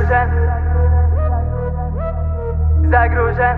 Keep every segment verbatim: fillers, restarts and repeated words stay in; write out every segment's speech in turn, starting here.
Загружен, загружен,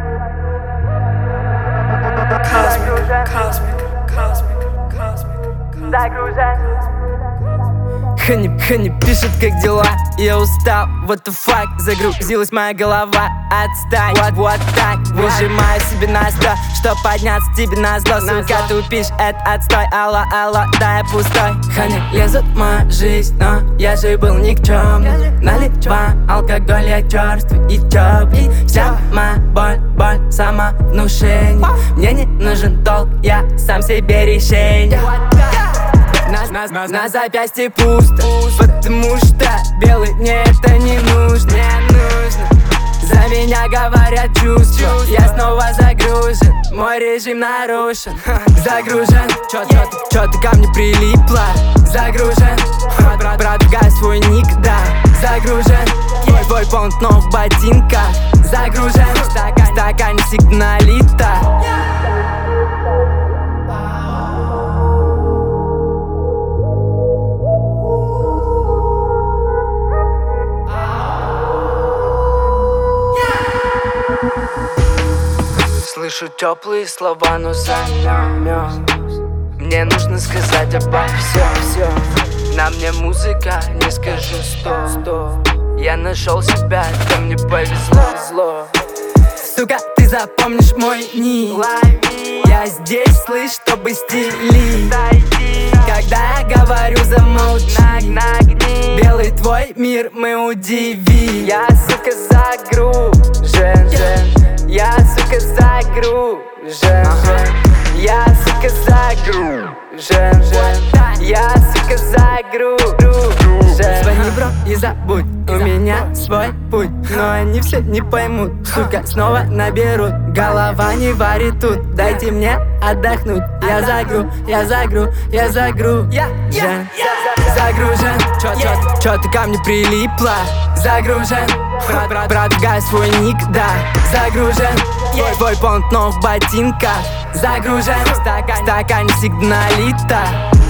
Cosmic, cosmic, cosmic, cosmic, загружен. Хани, Хани пишет, как дела, я устал, what the fuck. Загрузилась моя голова, отстань, вот, вот так. Выжимаю себе на сто, чтоб подняться тебе на зло. Сука, ты упишь, это отстой, алло, алло, да я пустой. Хани лезут в мою жизнь, но я же был никчемный. Налива алкоголь, я черствый и теплый. Вся моя боль, боль, самовнушение. Мне не нужен толк, я сам себе решение. На, на, на, на запястье пусто, потому что белый мне это не нужно, не нужно. За меня говорят чувства, я снова загружен, мой режим нарушен. Загружен, чё, чё, ты, чё ты ко мне прилипла? Загружен, брат, брат, гай свой ник, да. Загружен, твой, твой понт ног в ботинках. Загружен, в стакан, стакане сигналита. Слышу теплые слова, но замёс. Мне нужно сказать обо всем, все. На мне музыка, не скажу сто, сто. Я нашел себя, да мне повезло, зло. Сука, ты запомнишь мой ник. Я здесь, слышь, чтобы стилить. Когда я говорю, замолчи. Белый твой мир мы удиви. Я, сука, загружен, жен. Я, сука, загружен, жен. Я, сука, загружен, жен. Я, сука, загружен. Звони, бро, и забудь, у меня свой путь. Но они все не поймут, сука, снова наберут. Голова не варит тут, дайте мне отдохнуть. Я загру, я загру, я загру, жен. Загружен, чё, чё, чё ты ко мне прилипла? Загружен, брат, брат, брат, гай свой ник, да. Загружен, твой, твой понт ног в ботинках. Загружен, в стакане сигналита.